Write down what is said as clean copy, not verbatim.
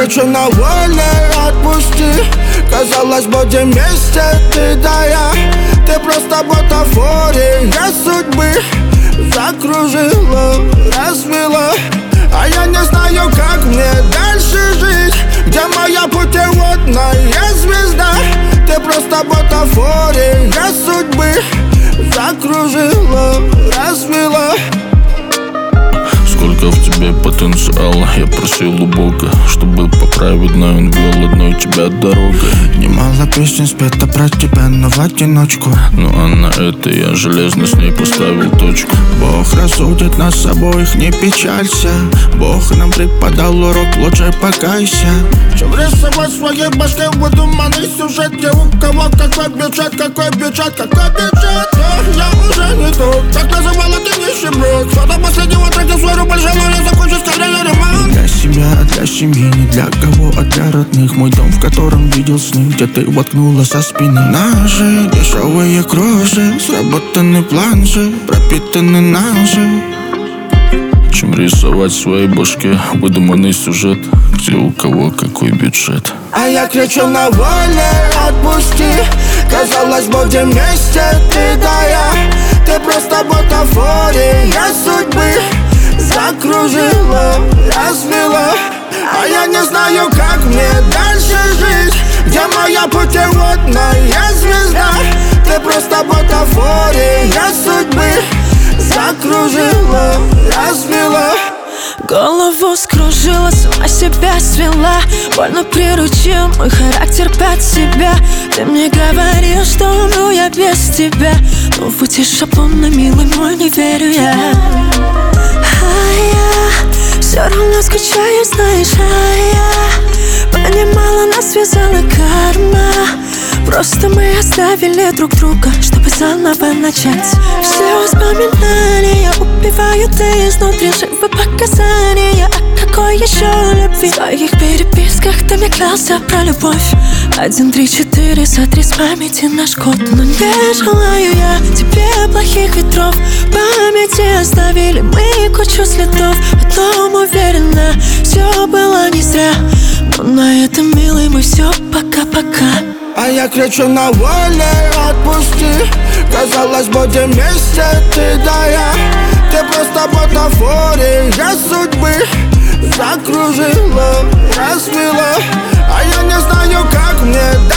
кричу на воле, отпусти. Казалось, будем вместе, ты да я. Ты просто бутафория судьбы. Закружила, развела, а я не знаю, как мне дальше жить. Где моя путеводная звезда? Ты просто бутафория судьбы. Закружила, развела. Сколько в тебе потенциала, я просил у Бога, чтобы поправить, но он вел одной тебя дорогой. Немало песен спето про тебя, но в одиночку. Ну а на это я железно с ней поставил точку. Бог рассудит нас обоих, не печалься. Бог нам преподал урок, лучше покайся. Чем рисовать в своей башке выдуманный сюжет, где у кого какой бюджет, какой бюджет, какой бюджет. Я уже не тот, так называла ты нищеброд. Что до последнего трека свой рубль желаю закончить скорее ремонт. Для себя, для семьи, не для кого, а для родных. Мой дом, в котором видел сны, где ты воткнула со спины ножи. Дешевые кроши, сработанный план же, пропитанный ножи. Чем рисовать в своей башке выдуманный сюжет, где у кого какой бюджет. А я кричу на воле, отпусти. Казалось, будем вместе, ты да я. Ты просто бутафория судьбы. Закружила, развела, а я не знаю, как мне дальше жить. Где моя путеводная звезда? Ты просто бутафория судьбы. Закружила, развела. Голову скружила, сама себя свела. Больно приручил мой характер под себя. Ты мне говорил, что умру я без тебя, но в эти шаблоны, милый мой, не верю я. А я все равно скучаю, знаешь, а я понимала, нас связала карма. Просто мы оставили друг друга, чтобы заново начать. Все воспоминания убивают изнутри, живы показания. А какой еще любви? В своих переписках ты мне клялся про любовь. 1, 3, 4, сотри с памяти наш код. Но не желаю я тебе плохих ветров. В памяти оставили мы кучу следов. Потом уверена, все было не зря. Но на этом, милый мой, все, пока-пока. А я кричу на воле, отпусти. Казалось, будем вместе, ты да я. Ты просто бутафория судьбы. Закружила, развела, а я не знаю, как мне